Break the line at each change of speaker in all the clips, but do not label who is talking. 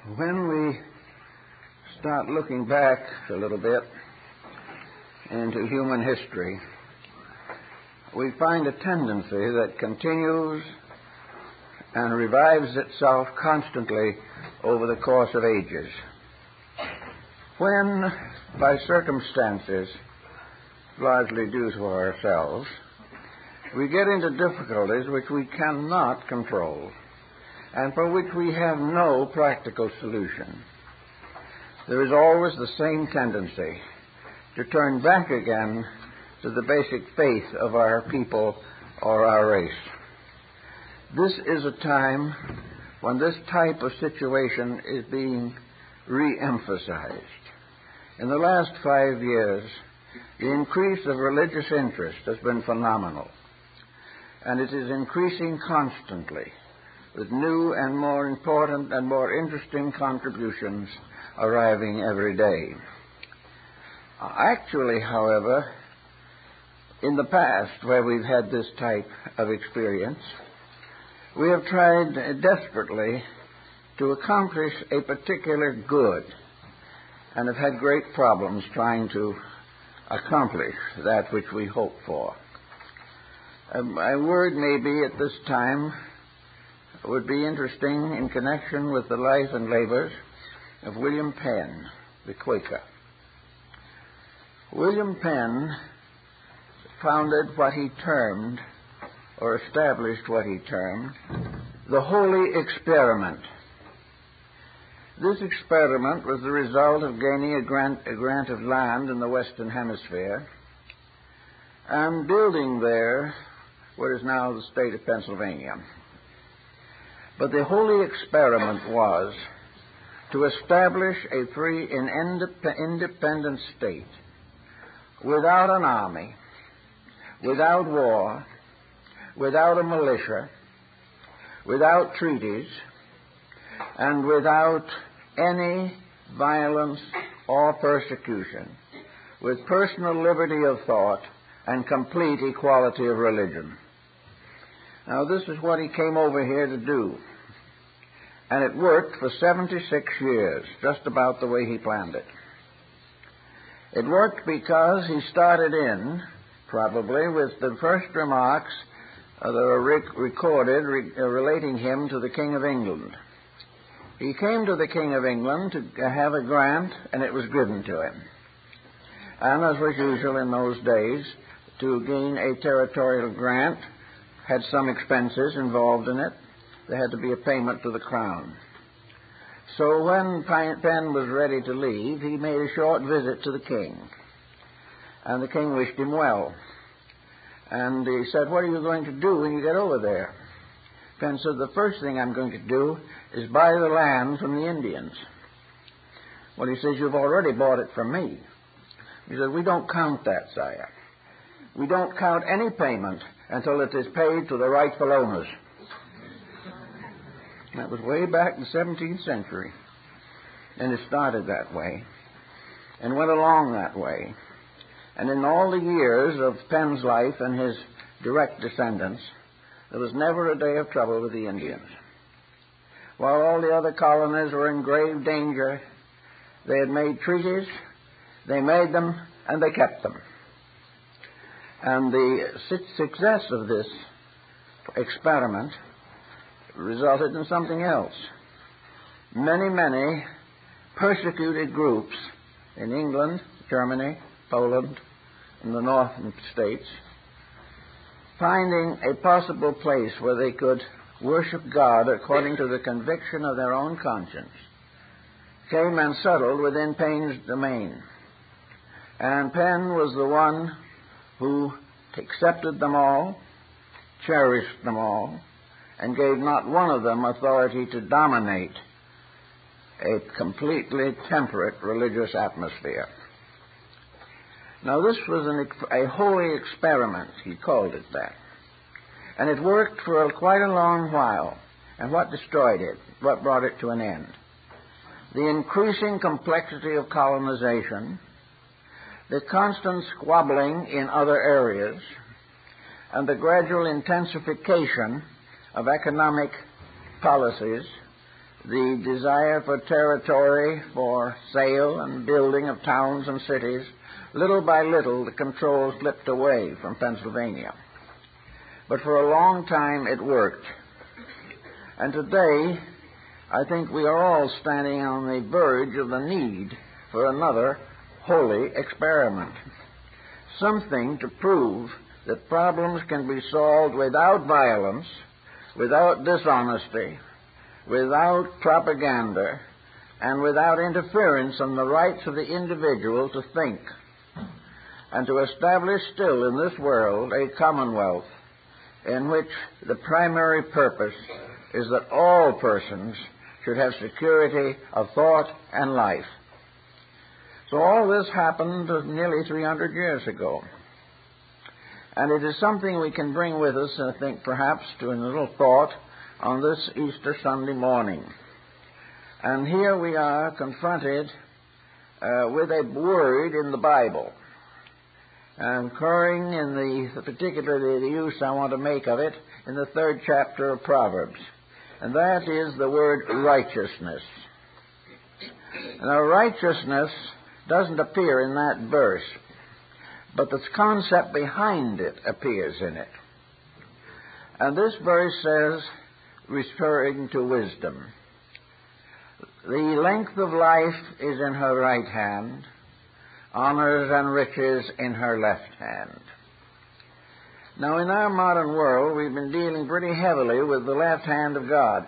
When we start looking back a little bit into human history, we find a tendency that continues and revives itself constantly over the course of ages. When, by circumstances largely due to ourselves, we get into difficulties which we cannot control and for which we have no practical solution, there is always the same tendency to turn back again to the basic faith of our people or our race. This is a time when this type of situation is being re-emphasized. In the last 5 years, the increase of religious interest has been phenomenal, and it is increasing constantly with new and more important and more interesting contributions arriving every day. Actually, however, in the past, where we've had this type of experience, we have tried desperately to accomplish a particular good and have had great problems trying to accomplish that which we hope for. A word maybe at this time would be interesting in connection with the life and labors of William Penn, the Quaker. William Penn founded what he termed, or established what he termed, the Holy Experiment. This experiment was the result of gaining a grant of land in the Western Hemisphere and building there what is now the state of Pennsylvania. But the Holy Experiment was to establish a free and independent state without an army, without war, without a militia, without treaties, and without any violence or persecution, with personal liberty of thought and complete equality of religion. Now, this is what he came over here to do. And it worked for 76 years, just about the way he planned it. It worked because he started in, probably, with the first remarks that are recorded relating him to the King of England. He came to the King of England to have a grant, and it was given to him. And as was usual in those days, to gain a territorial grant had some expenses involved in it. There had to be a payment to the crown. So when Penn was ready to leave, he made a short visit to the king. And the king wished him well. And he said, "What are you going to do when you get over there?" Penn said, "The first thing I'm going to do is buy the land from the Indians." Well, he says, "You've already bought it from me." He said, "We don't count that, sire. We don't count any payment until it is paid to the rightful owners." That was way back in the 17th century. And it started that way and went along that way. And in all the years of Penn's life and his direct descendants, there was never a day of trouble with the Indians. While all the other colonies were in grave danger, they had made treaties, they made them, and they kept them. And the success of this experiment resulted in something else. Many persecuted groups in England, Germany, Poland, and the northern states, finding a possible place where they could worship God according to the conviction of their own conscience, came and settled within Penn's domain. And Penn was the one who accepted them all, cherished them all, and gave not one of them authority to dominate a completely temperate religious atmosphere. Now, this was a holy experiment, he called it that. And it worked for quite a long while. And what destroyed it? What brought it to an end? The increasing complexity of colonization, the constant squabbling in other areas, and the gradual intensification of economic policies the desire for territory, for sale and building of towns and cities, little by little the control slipped away from Pennsylvania. But for a long time it worked. And today, I think we are all standing on the verge of the need for another holy experiment. Something to prove that problems can be solved without violence, without dishonesty, without propaganda, and without interference in the rights of the individual to think, and to establish still in this world a commonwealth in which the primary purpose is that all persons should have security of thought and life. So all this happened nearly 300 years ago. And it is something we can bring with us, I think, perhaps, to a little thought on this Easter Sunday morning. And here we are confronted with a word in the Bible, occurring in particularly the use I want to make of it in the 3rd chapter of Proverbs. And that is the word righteousness. Now, righteousness doesn't appear in that verse, but the concept behind it appears in it. And this verse says, referring to wisdom, the length of life is in her right hand, honors and riches in her left hand. Now, in our modern world, we've been dealing pretty heavily with the left hand of God,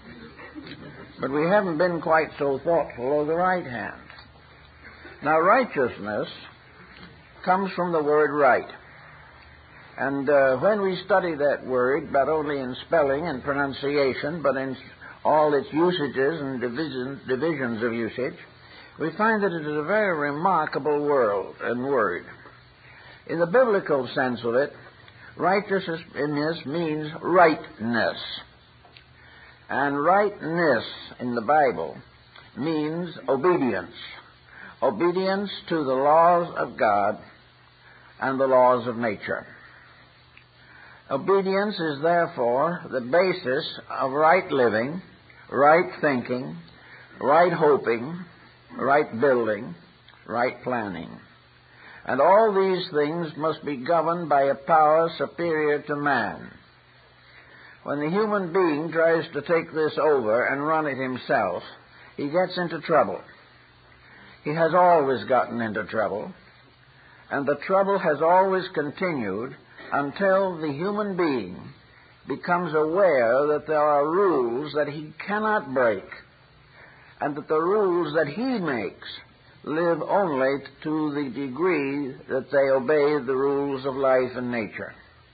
but we haven't been quite so thoughtful of the right hand. Now, righteousness comes from the word right. And when we study that word, not only in spelling and pronunciation, but in all its usages and divisions of usage, we find that it is a very remarkable word. In the biblical sense of it, righteousness means rightness. And rightness in the Bible means obedience. Obedience to the laws of God and the laws of nature. Obedience is therefore the basis of right living, right thinking, right hoping, right building, right planning. And all these things must be governed by a power superior to man. When the human being tries to take this over and run it himself, he gets into trouble. He has always gotten into trouble, and the trouble has always continued until the human being becomes aware that there are rules that he cannot break, and that the rules that he makes live only to the degree that they obey the rules of life and nature.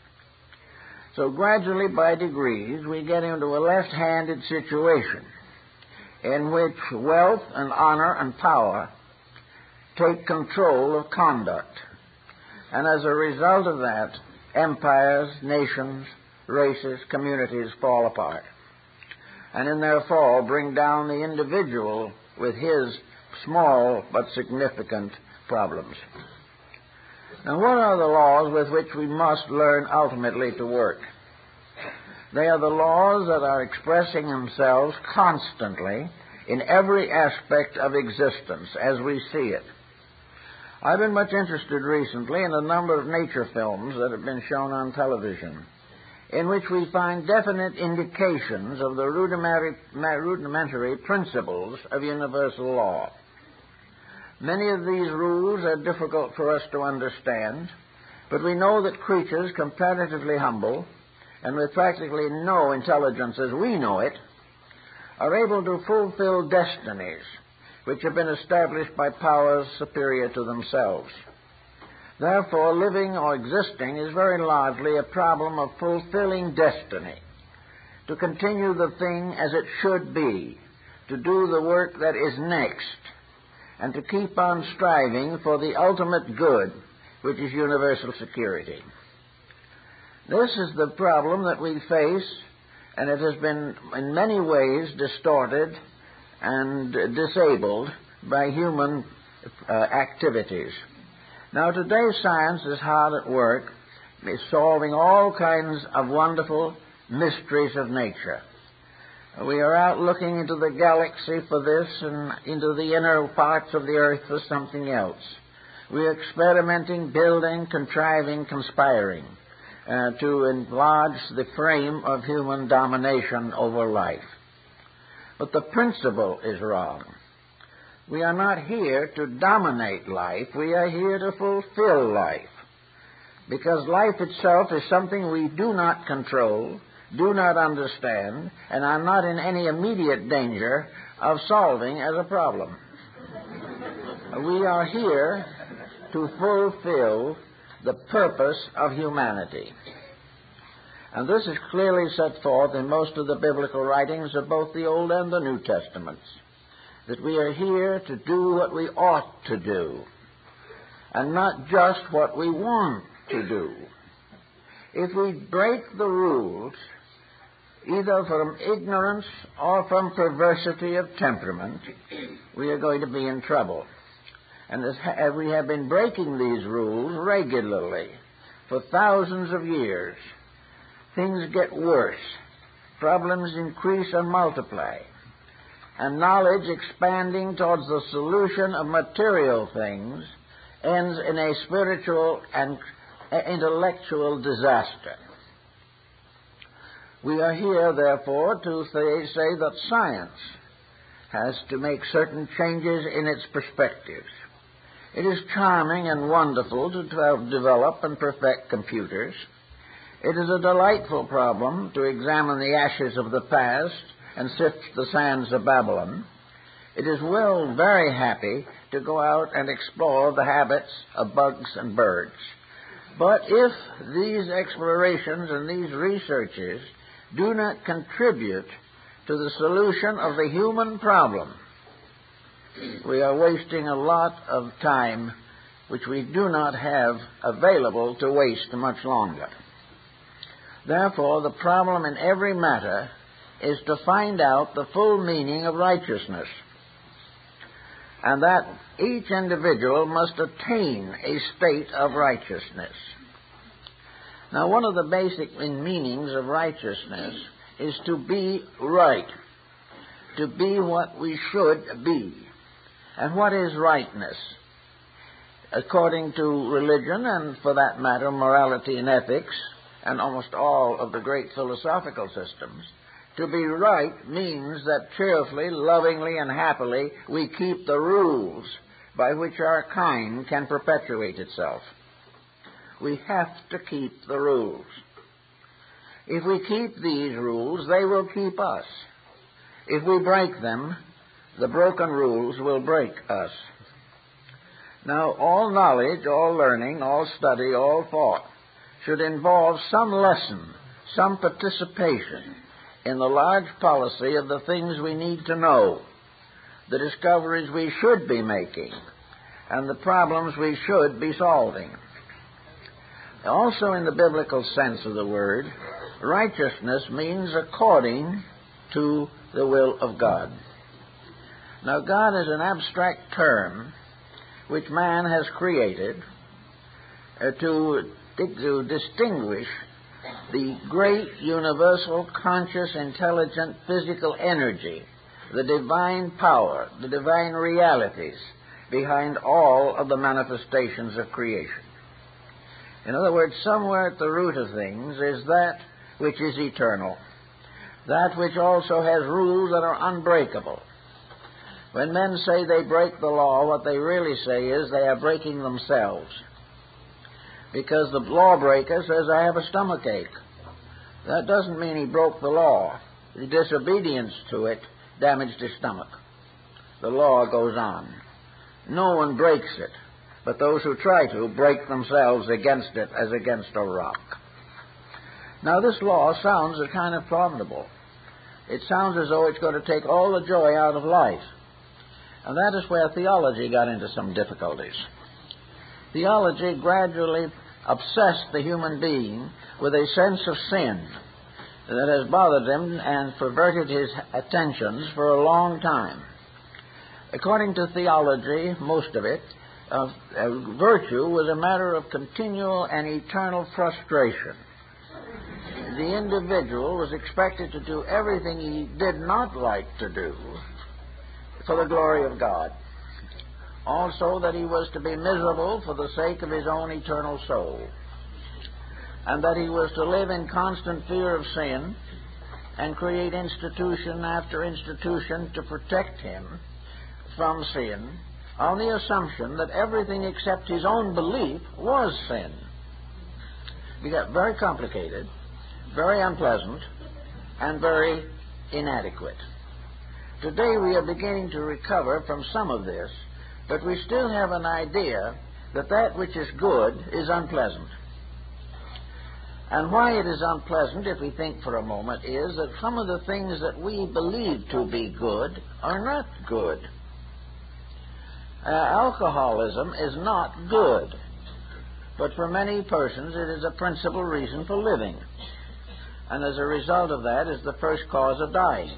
So gradually, by degrees, we get into a left-handed situation in which wealth and honor and power take control of conduct. And as a result of that, empires, nations, races, communities fall apart. And in their fall, bring down the individual with his small but significant problems. Now, what are the laws with which we must learn ultimately to work? They are the laws that are expressing themselves constantly in every aspect of existence as we see it. I've been much interested recently in a number of nature films that have been shown on television, in which we find definite indications of the rudimentary principles of universal law. Many of these rules are difficult for us to understand, but we know that creatures comparatively humble and with practically no intelligence as we know it are able to fulfill destinies which have been established by powers superior to themselves. Therefore, living or existing is very largely a problem of fulfilling destiny, to continue the thing as it should be, to do the work that is next, and to keep on striving for the ultimate good, which is universal security. This is the problem that we face, and it has been in many ways distorted and disabled by human activities. Now, today science is hard at work, solving all kinds of wonderful mysteries of nature. We are out looking into the galaxy for this and into the inner parts of the earth for something else. We are experimenting, building, contriving, conspiring to enlarge the frame of human domination over life. But the principle is wrong. We are not here to dominate life. We are here to fulfill life. Because life itself is something we do not control, do not understand, and are not in any immediate danger of solving as a problem. We are here to fulfill the purpose of humanity. And this is clearly set forth in most of the biblical writings of both the Old and the New Testaments, that we are here to do what we ought to do, and not just what we want to do. If we break the rules, either from ignorance or from perversity of temperament, we are going to be in trouble. And as we have been breaking these rules regularly for thousands of years, things get worse. Problems increase and multiply. And knowledge expanding towards the solution of material things ends in a spiritual and intellectual disaster. We are here, therefore, to say that science has to make certain changes in its perspectives. It is charming and wonderful to develop and perfect computers. It is a delightful problem to examine the ashes of the past and sift the sands of Babylon. It is very happy to go out and explore the habits of bugs and birds. But if these explorations and these researches do not contribute to the solution of the human problem, we are wasting a lot of time which we do not have available to waste much longer. Therefore, the problem in every matter is to find out the full meaning of righteousness, and that each individual must attain a state of righteousness. Now, one of the basic meanings of righteousness is to be right, to be what we should be. And what is rightness? According to religion, and for that matter, morality and ethics, and almost all of the great philosophical systems, to be right means that cheerfully, lovingly, and happily we keep the rules by which our kind can perpetuate itself. We have to keep the rules. If we keep these rules, they will keep us. If we break them, the broken rules will break us. Now, all knowledge, all learning, all study, all thought should involve some lesson, some participation in the large policy of the things we need to know, the discoveries we should be making, and the problems we should be solving. Also, in the biblical sense of the word, righteousness means according to the will of God. Now, God is an abstract term which man has created to distinguish the great, universal, conscious, intelligent, physical energy, the divine power, the divine realities behind all of the manifestations of creation. In other words, somewhere at the root of things is that which is eternal, that which also has rules that are unbreakable. When men say they break the law, what they really say is they are breaking themselves. Because the lawbreaker says, I have a stomachache. That doesn't mean he broke the law. The disobedience to it damaged his stomach. The law goes on. No one breaks it, but those who try to break themselves against it as against a rock. Now, this law sounds a kind of formidable. It sounds as though it's going to take all the joy out of life. And that is where theology got into some difficulties. Theology gradually obsessed the human being with a sense of sin that has bothered him and perverted his attentions for a long time. According to theology, most of it, virtue was a matter of continual and eternal frustration. the individual was expected to do everything he did not like to do for the glory of God. Also, that he was to be miserable for the sake of his own eternal soul, and that he was to live in constant fear of sin and create institution after institution to protect him from sin, on the assumption that everything except his own belief was sin. It got very complicated, very unpleasant, and very inadequate. Today we are beginning to recover from some of this, but we still have an idea that that which is good is unpleasant. And why it is unpleasant, if we think for a moment, is that some of the things that we believe to be good are not good. Alcoholism is not good, but for many persons it is a principal reason for living, and as a result of that is the first cause of dying.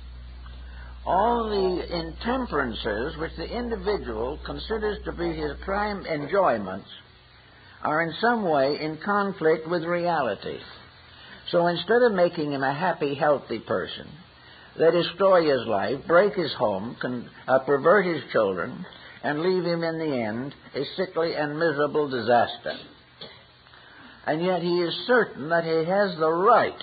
All the intemperances which the individual considers to be his prime enjoyments are in some way in conflict with reality. So instead of making him a happy, healthy person, they destroy his life, break his home, pervert his children, and leave him in the end a sickly and miserable disaster. And yet he is certain that he has the right,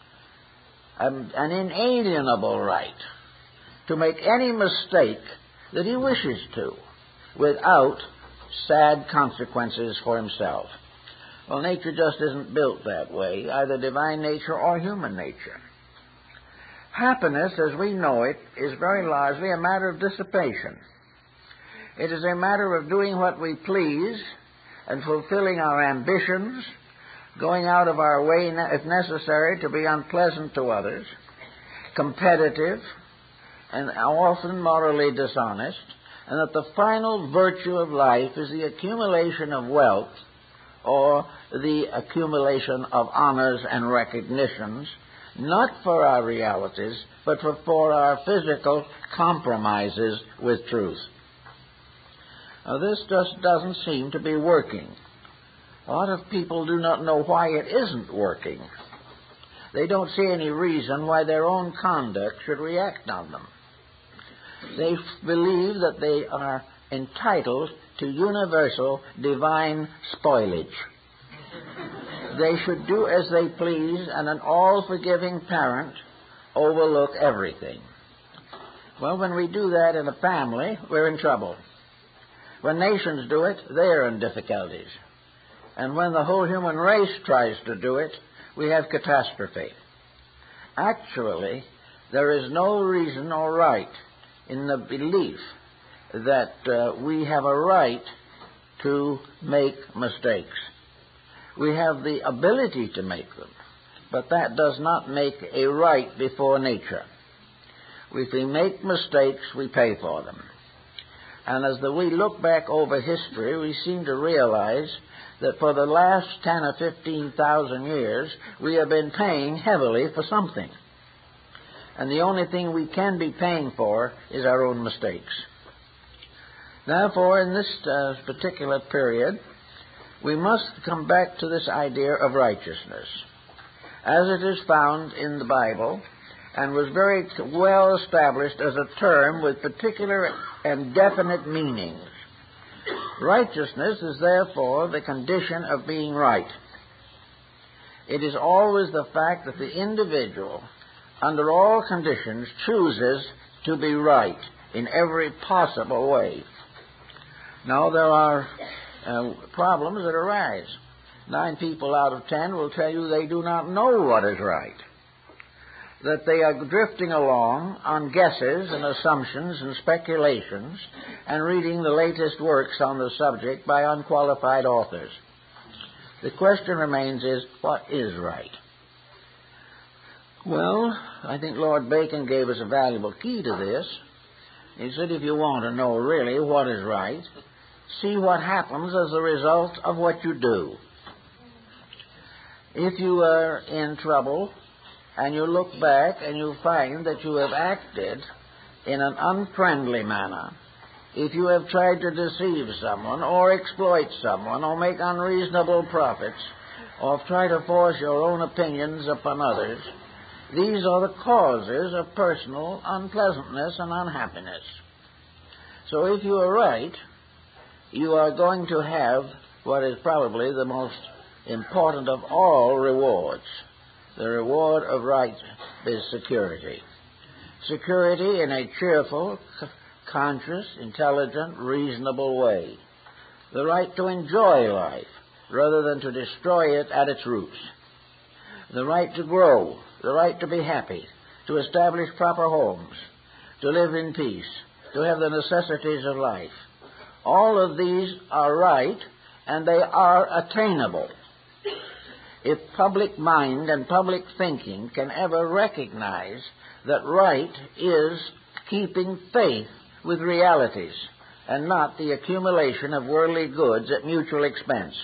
an inalienable right, to make any mistake that he wishes to without sad consequences for himself. Well, nature just isn't built that way, either divine nature or human nature. Happiness, as we know it, is very largely a matter of dissipation. It is a matter of doing what we please and fulfilling our ambitions, going out of our way, if necessary, to be unpleasant to others, competitive, and often morally dishonest, and that the final virtue of life is the accumulation of wealth or the accumulation of honors and recognitions, not for our realities, but for our physical compromises with truth. Now, this just doesn't seem to be working. A lot of people do not know why it isn't working. They don't see any reason why their own conduct should react on them. They believe that they are entitled to universal divine spoilage. They should do as they please, and an all-forgiving parent overlook everything. Well, when we do that in a family, we're in trouble. When nations do it, they're in difficulties. And when the whole human race tries to do it, we have catastrophe. Actually, there is no reason or right in the belief that we have a right to make mistakes. We have the ability to make them, but that does not make a right before nature. If we make mistakes, we pay for them. And as we look back over history, we seem to realize that for the last 10 or 15,000 years, we have been paying heavily for something. And the only thing we can be paying for is our own mistakes. Therefore, in this particular period, we must come back to this idea of righteousness, as it is found in the Bible, and was very well established as a term with particular and definite meanings. Righteousness is therefore the condition of being right. It is always the fact that the individual, under all conditions, chooses to be right in every possible way. Now, there are problems that arise. 9 people out of 10 will tell you they do not know what is right, that they are drifting along on guesses and assumptions and speculations and reading the latest works on the subject by unqualified authors. The question remains is, what is right? Well, I think Lord Bacon gave us a valuable key to this. He said, if you want to know really what is right, see what happens as a result of what you do. If you are in trouble and you look back and you find that you have acted in an unfriendly manner, if you have tried to deceive someone or exploit someone or make unreasonable profits or try to force your own opinions upon others, these are the causes of personal unpleasantness and unhappiness. So if you are right, you are going to have what is probably the most important of all rewards. The reward of right is security. Security in a cheerful, conscious, intelligent, reasonable way. The right to enjoy life rather than to destroy it at its roots. The right to grow, the right to be happy, to establish proper homes, to live in peace, to have the necessities of life. All of these are right, and they are attainable. If public mind and public thinking can ever recognize that right is keeping faith with realities and not the accumulation of worldly goods at mutual expense.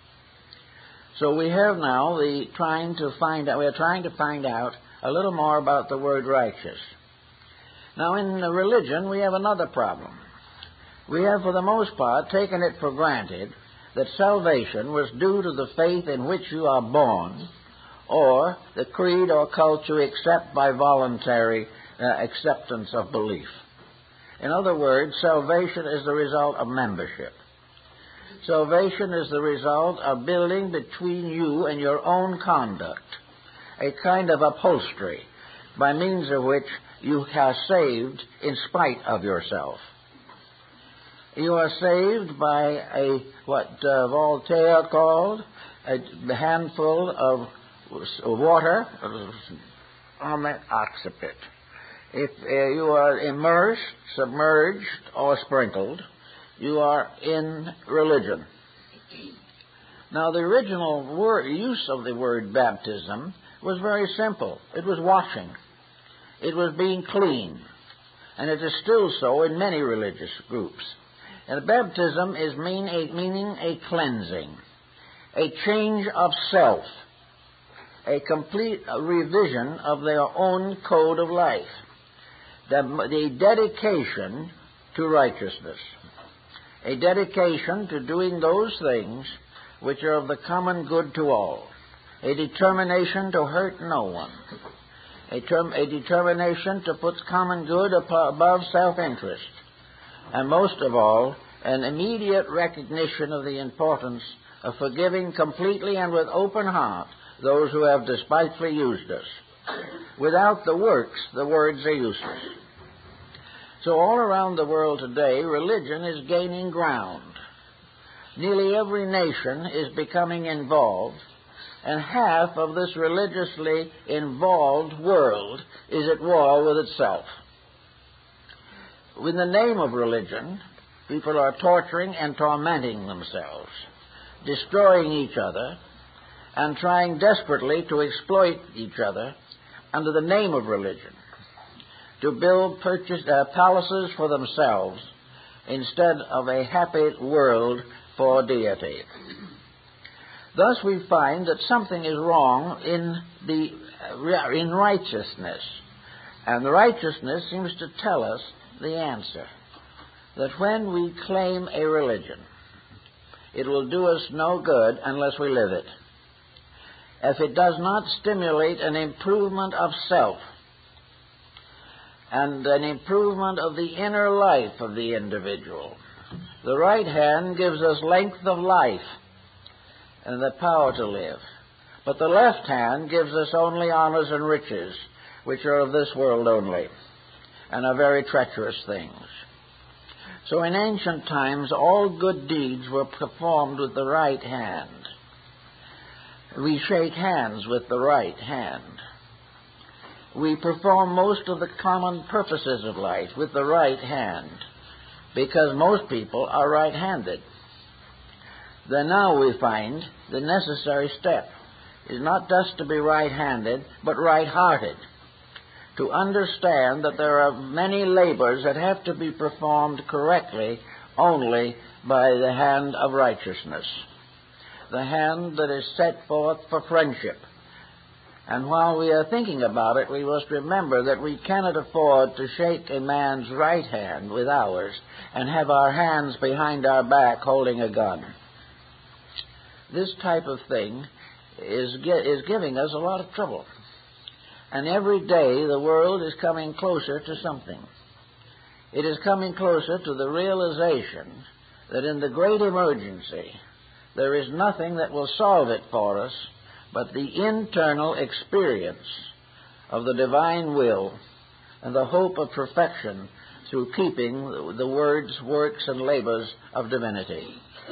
So we have now we're trying to find out a little more about the word righteous. Now in religion we have another problem. We have for the most part taken it for granted that salvation was due to the faith in which you are born, or the creed or cult you accept by voluntary acceptance of belief. In other words, salvation is the result of membership. Salvation is the result of building between you and your own conduct a kind of upholstery by means of which you are saved in spite of yourself. You are saved by what Voltaire called a handful of water on that occiput. If you are immersed, submerged, or sprinkled, you are in religion. Now, the original use of the word baptism was very simple. It was washing. It was being clean. And it is still so in many religious groups. And baptism is meaning a cleansing, a change of self, a complete revision of their own code of life, the dedication to righteousness, a dedication to doing those things which are of the common good to all, a determination to hurt no one, a determination to put common good above self-interest, and most of all, an immediate recognition of the importance of forgiving completely and with open heart those who have despitefully used us. Without the works, the words are useless. So all around the world today, religion is gaining ground. Nearly every nation is becoming involved, and half of this religiously involved world is at war with itself. In the name of religion, people are torturing and tormenting themselves, destroying each other, and trying desperately to exploit each other under the name of religion, to build palaces for themselves instead of a happy world for deity. Thus we find that something is wrong in righteousness, and the righteousness seems to tell us the answer, that when we claim a religion, it will do us no good unless we live it. If it does not stimulate an improvement of self and an improvement of the inner life of the individual, the right hand gives us length of life and the power to live, but the left hand gives us only honors and riches, which are of this world only, and are very treacherous things. So in ancient times, all good deeds were performed with the right hand. We shake hands with the right hand. We perform most of the common purposes of life with the right hand, because most people are right-handed. Then now we find the necessary step is not just to be right-handed, but right-hearted, to understand that there are many labors that have to be performed correctly only by the hand of righteousness, the hand that is set forth for friendship. And while we are thinking about it, we must remember that we cannot afford to shake a man's right hand with ours and have our hands behind our back holding a gun. This type of thing is giving us a lot of trouble. And every day the world is coming closer to something. It is coming closer to the realization that in the great emergency there is nothing that will solve it for us but the internal experience of the divine will and the hope of perfection through keeping the words, works, and labors of divinity.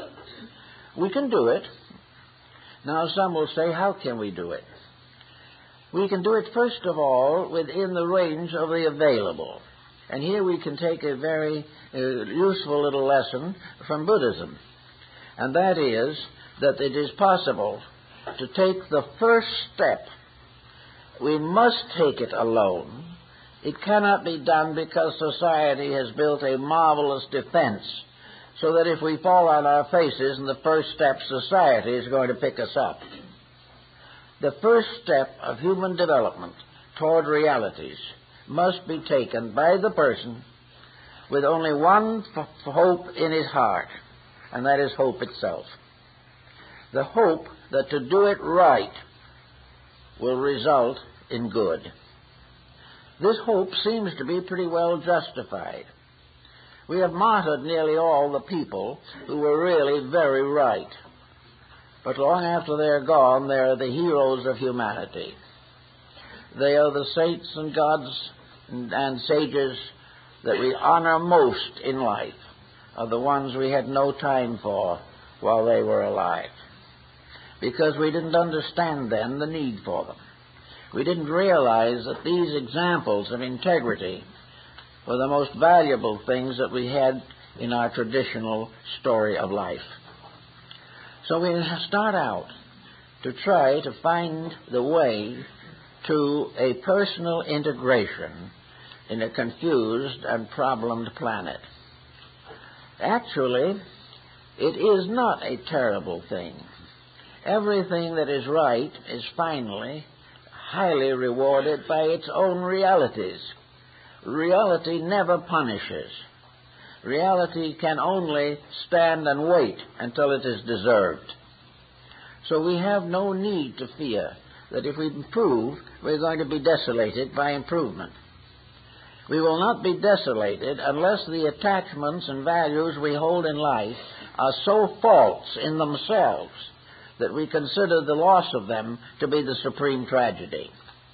We can do it. Now some will say, how can we do it? We can do it, first of all, within the range of the available. And here we can take a very useful little lesson from Buddhism. And that is that it is possible to take the first step. We must take it alone. It cannot be done because society has built a marvelous defense, so that if we fall on our faces in the first step, society is going to pick us up. The first step of human development toward realities must be taken by the person with only one hope in his heart, and that is hope itself. The hope that to do it right will result in good. This hope seems to be pretty well justified. We have martyred nearly all the people who were really very right. But long after they're gone, they're the heroes of humanity. They are the saints and gods and sages that we honor most in life, are the ones we had no time for while they were alive, because we didn't understand then the need for them. We didn't realize that these examples of integrity were the most valuable things that we had in our traditional story of life. So we start out to try to find the way to a personal integration in a confused and problemed planet. Actually, it is not a terrible thing. Everything that is right is finally highly rewarded by its own realities. Reality never punishes. Reality can only stand and wait until it is deserved. So we have no need to fear that if we improve, we're going to be desolated by improvement. We will not be desolated unless the attachments and values we hold in life are so false in themselves that we consider the loss of them to be the supreme tragedy.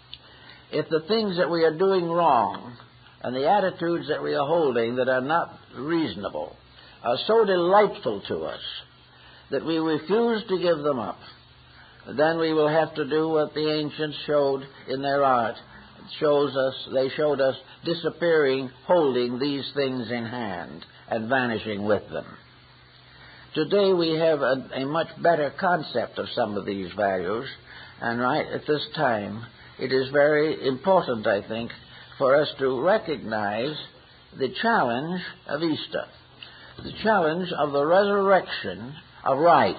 If the things that we are doing wrong and the attitudes that we are holding that are not reasonable are so delightful to us that we refuse to give them up, then we will have to do what the ancients showed in their art. They showed us disappearing, holding these things in hand and vanishing with them. Today we have a much better concept of some of these values, and right at this time it is very important, I think, for us to recognize the challenge of Easter, the challenge of the resurrection of right,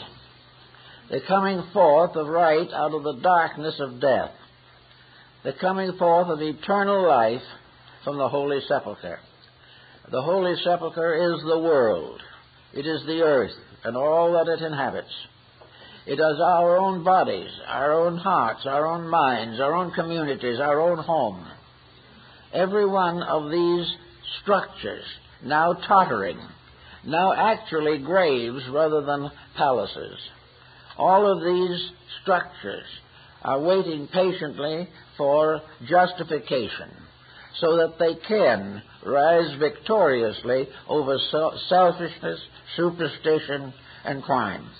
the coming forth of right out of the darkness of death, the coming forth of eternal life from the Holy Sepulchre. The Holy Sepulchre is the world. It is the earth and all that it inhabits. It is our own bodies, our own hearts, our own minds, our own communities, our own home. Every one of these structures, now tottering, now actually graves rather than palaces, all of these structures are waiting patiently for justification so that they can rise victoriously over selfishness, superstition, and crime.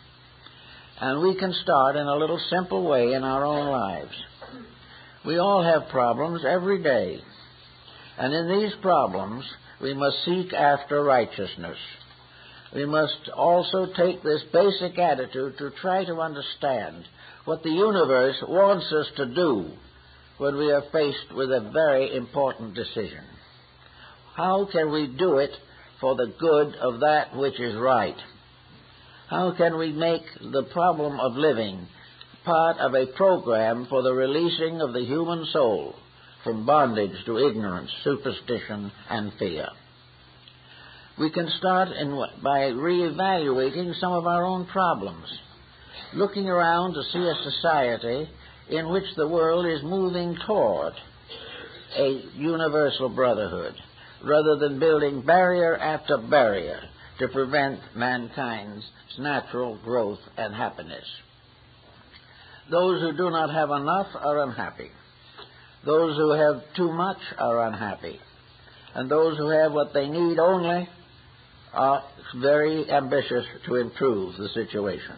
And we can start in a little simple way in our own lives. We all have problems every day. And in these problems, we must seek after righteousness. We must also take this basic attitude to try to understand what the universe wants us to do when we are faced with a very important decision. How can we do it for the good of that which is right? How can we make the problem of living part of a program for the releasing of the human soul from bondage to ignorance, superstition, and fear? We can start by reevaluating some of our own problems.
looking around to see a society in which the world is moving toward a universal brotherhood, rather than building barrier after barrier to prevent mankind's natural growth and happiness. Those who do not have enough are unhappy. Those who have too much are unhappy. And those who have what they need only are very ambitious to improve the situation.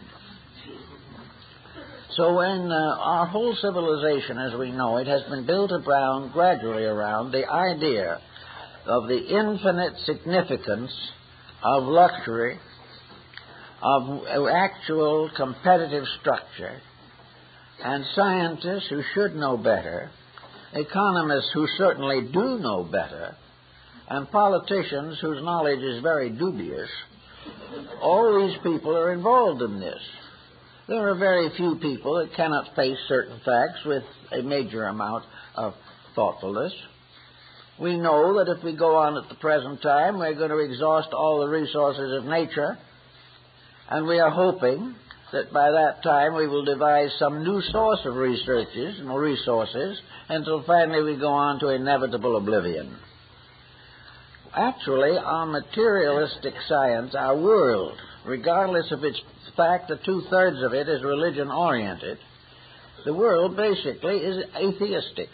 So when our whole civilization, as we know it, has been built gradually around the idea of the infinite significance of luxury, of actual competitive structure, and scientists who should know better, economists who certainly do know better, and politicians whose knowledge is very dubious, all these people are involved in this. There are very few people that cannot face certain facts with a major amount of thoughtfulness. We know that if we go on at the present time, we're going to exhaust all the resources of nature, and we are hoping that by that time we will devise some new source of resources until finally we go on to inevitable oblivion. Actually, our materialistic science, our world, regardless of its fact that two-thirds of it is religion-oriented, the world basically is atheistic.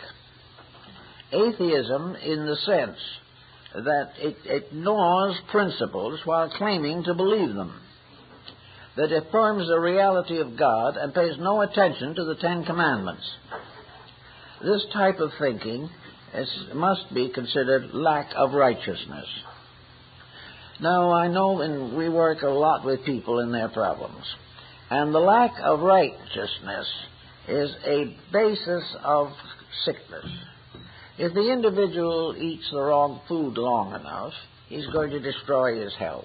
Atheism in the sense that it ignores principles while claiming to believe them, that affirms the reality of God and pays no attention to the Ten Commandments. This type of thinking must be considered lack of righteousness. Now, I know, and we work a lot with people in their problems, and the lack of righteousness is a basis of sickness. If the individual eats the wrong food long enough, he's going to destroy his health.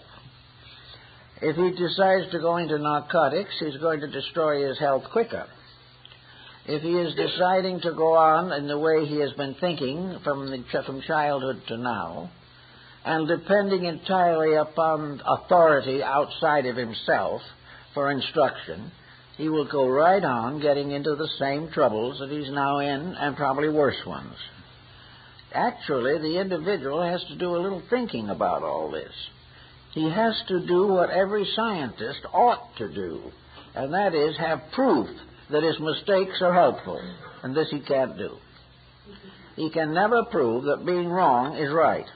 If he decides to go into narcotics, he's going to destroy his health quicker. If he is deciding to go on in the way he has been thinking from childhood to now, and depending entirely upon authority outside of himself for instruction, he will go right on getting into the same troubles that he's now in, and probably worse ones. Actually, the individual has to do a little thinking about all this. He has to do what every scientist ought to do, and that is have proof that his mistakes are helpful, and this he can't do. He can never prove that being wrong is right.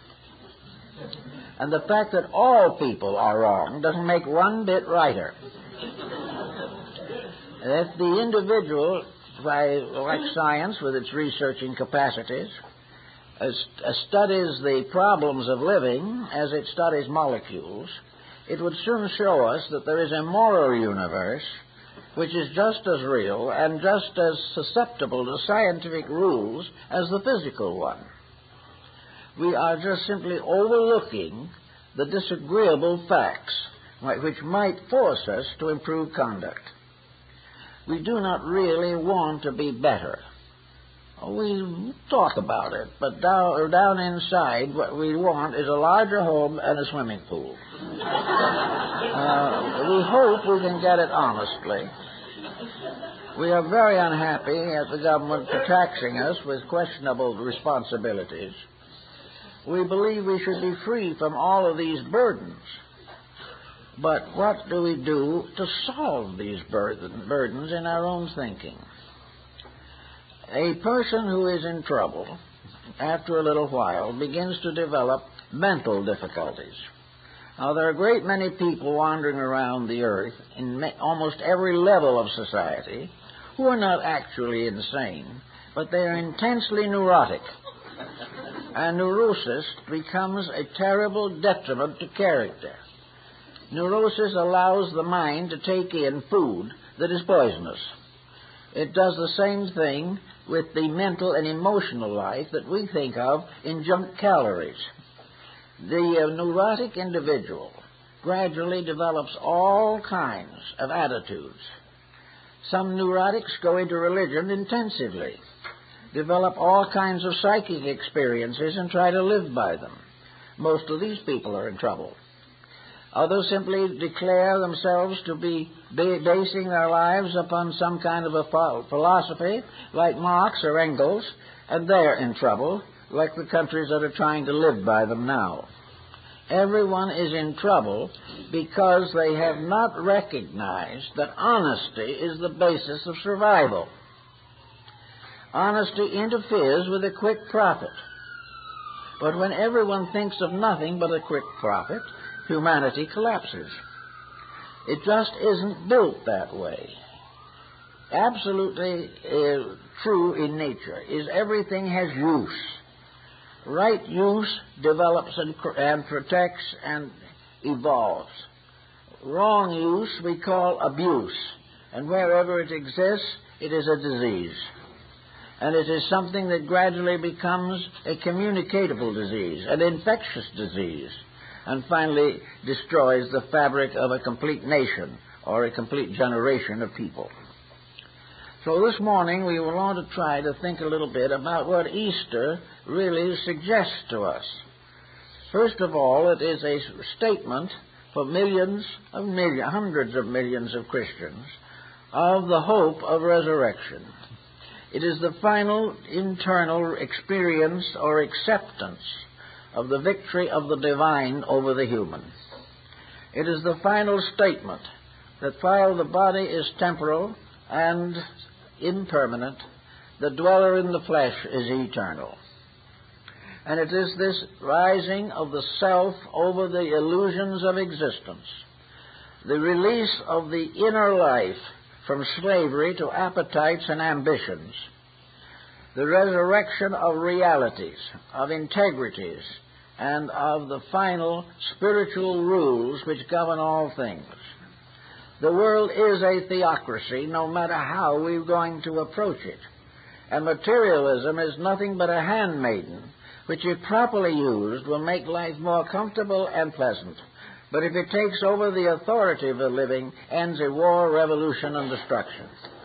And the fact that all people are wrong doesn't make one bit righter. If the individual, like science with its researching capacities, studies the problems of living as it studies molecules, it would soon show us that there is a moral universe which is just as real and just as susceptible to scientific rules as the physical one. We are just simply overlooking the disagreeable facts which might force us to improve conduct. We do not really want to be better. We talk about it, but down inside what we want is a larger home and a swimming pool. We hope we can get it honestly. We are very unhappy at the government for taxing us with questionable responsibilities. We believe we should be free from all of these burdens. But what do we do to solve these burdens in our own thinking? A person who is in trouble, after a little while, begins to develop mental difficulties. Now, there are a great many people wandering around the earth in almost every level of society who are not actually insane, but they are intensely neurotic. And neurosis becomes a terrible detriment to character. Neurosis allows the mind to take in food that is poisonous. It does the same thing with the mental and emotional life that we think of in junk calories. The neurotic individual gradually develops all kinds of attitudes. Some neurotics go into religion intensively, develop all kinds of psychic experiences and try to live by them. Most of these people are in trouble. Others simply declare themselves to be basing their lives upon some kind of a philosophy, like Marx or Engels, and they're in trouble, like the countries that are trying to live by them now. Everyone is in trouble because they have not recognized that honesty is the basis of survival. Honesty interferes with a quick profit. But when everyone thinks of nothing but a quick profit, humanity collapses. It just isn't built that way. Absolutely true in nature is everything has use. Right use develops and protects and evolves. Wrong use we call abuse, and wherever it exists, it is a disease. And it is something that gradually becomes a communicable disease, an infectious disease, and finally destroys the fabric of a complete nation or a complete generation of people. So this morning we will want to try to think a little bit about what Easter really suggests to us. First of all, it is a statement for hundreds of millions of Christians of the hope of resurrection. It is the final internal experience or acceptance of the victory of the divine over the human. It is the final statement that while the body is temporal and impermanent, the dweller in the flesh is eternal. And it is this rising of the self over the illusions of existence, the release of the inner life from slavery to appetites and ambitions, the resurrection of realities, of integrities, and of the final spiritual rules which govern all things. The world is a theocracy, no matter how we're going to approach it. And materialism is nothing but a handmaiden, which if properly used will make life more comfortable and pleasant. But if it takes over the authority of the living, ends in war, revolution, and destruction.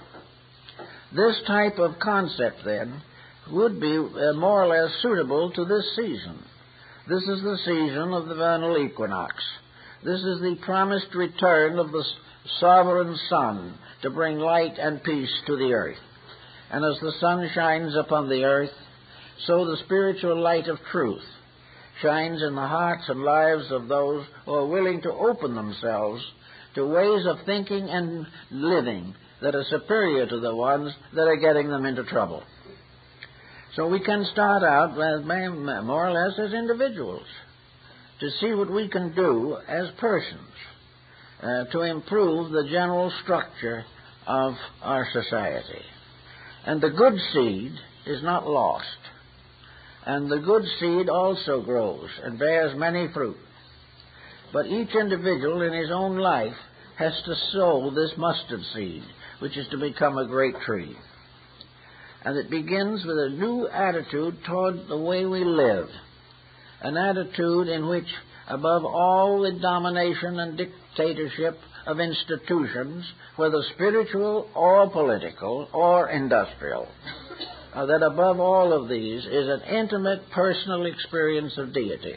This type of concept, then, would be more or less suitable to this season. This is the season of the vernal equinox. This is the promised return of the sovereign sun to bring light and peace to the earth. And as the sun shines upon the earth, so the spiritual light of truth shines in the hearts and lives of those who are willing to open themselves to ways of thinking and living that are superior to the ones that are getting them into trouble. So we can start out more or less as individuals to see what we can do as persons to improve the general structure of our society. And the good seed is not lost. And the good seed also grows and bears many fruit. But each individual in his own life has to sow this mustard seed, which is to become a great tree. And it begins with a new attitude toward the way we live, an attitude in which, above all the domination and dictatorship of institutions, whether spiritual or political or industrial, that above all of these is an intimate personal experience of deity.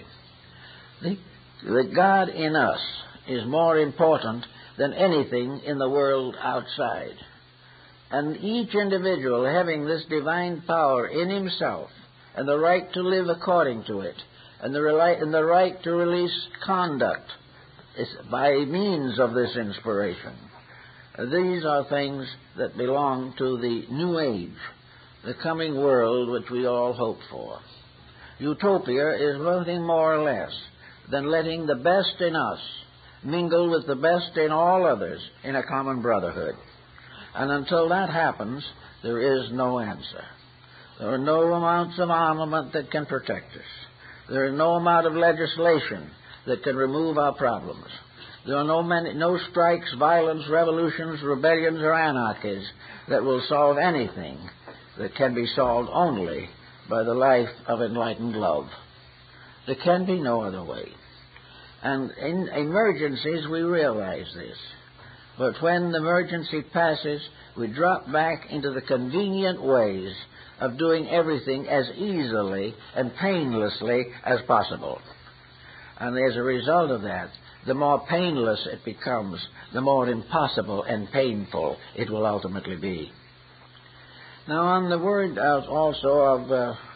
The God in us is more important than anything in the world outside. And each individual having this divine power in himself and the right to live according to it and the right to release conduct is by means of this inspiration. These are things that belong to the new age, the coming world which we all hope for. Utopia is nothing more or less than letting the best in us mingle with the best in all others in a common brotherhood. And until that happens, there is no answer. There are no amounts of armament that can protect us. There is no amount of legislation that can remove our problems. There are no strikes, violence, revolutions, rebellions, or anarchies that will solve anything that can be solved only by the life of enlightened love. There can be no other way. And in emergencies, we realize this. But when the emergency passes, we drop back into the convenient ways of doing everything as easily and painlessly as possible. And as a result of that, the more painless it becomes, the more impossible and painful it will ultimately be. Now, on the word also of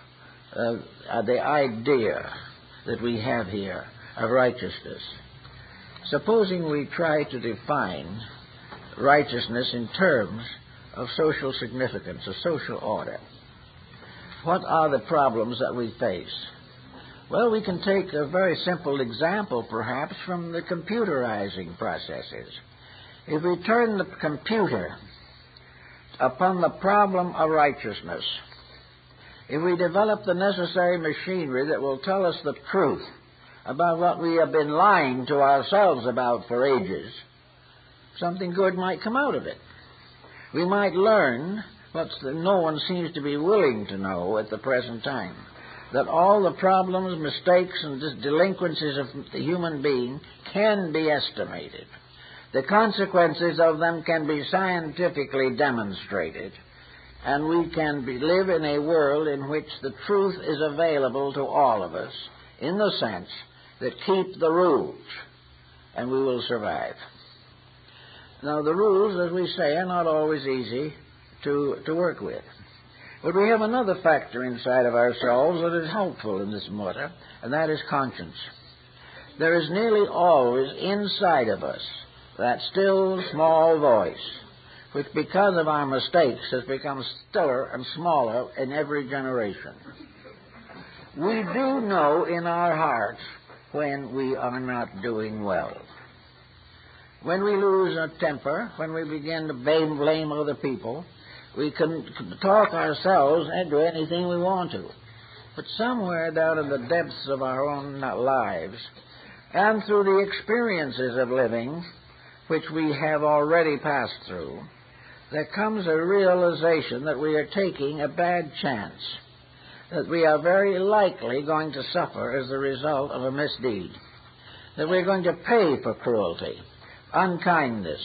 the idea that we have here of righteousness, supposing we try to define righteousness in terms of social significance, of social order, what are the problems that we face? Well, we can take a very simple example, perhaps, from the computerizing processes. If we turn the computer upon the problem of righteousness, if we develop the necessary machinery that will tell us the truth about what we have been lying to ourselves about for ages, something good might come out of it. We might learn what no one seems to be willing to know at the present time, that all the problems, mistakes, and delinquencies of the human being can be estimated. The consequences of them can be scientifically demonstrated, and we can live in a world in which the truth is available to all of us, in the sense that keep the rules, and we will survive. Now, the rules, as we say, are not always easy to work with. But we have another factor inside of ourselves that is helpful in this matter, and that is conscience. There is nearly always inside of us that still small voice, which because of our mistakes has become stiller and smaller in every generation. We do know in our hearts when we are not doing well. When we lose our temper, when we begin to blame other people, we can talk ourselves into anything we want to. But somewhere down in the depths of our own lives, and through the experiences of living, which we have already passed through, there comes a realization that we are taking a bad chance, that we are very likely going to suffer as a result of a misdeed, that we're going to pay for cruelty, unkindness,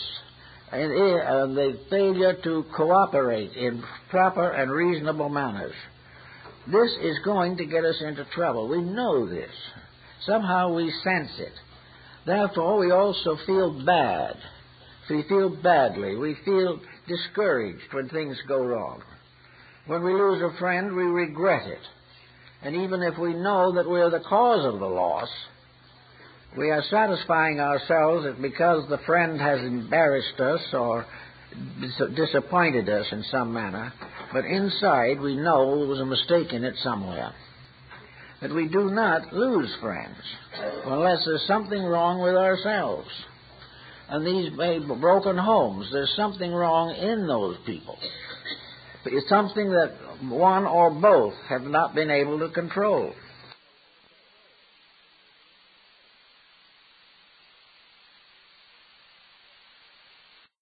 and the failure to cooperate in proper and reasonable manners. This is going to get us into trouble. We know this. Somehow we sense it. Therefore, we also feel bad. We feel badly. We feel discouraged when things go wrong. When we lose a friend, we regret it. And even if we know that we are the cause of the loss, we are satisfying ourselves that because the friend has embarrassed us or disappointed us in some manner, but inside we know there was a mistake in it somewhere. That we do not lose friends unless there's something wrong with ourselves. And these broken homes, there's something wrong in those people. It's something that one or both have not been able to control.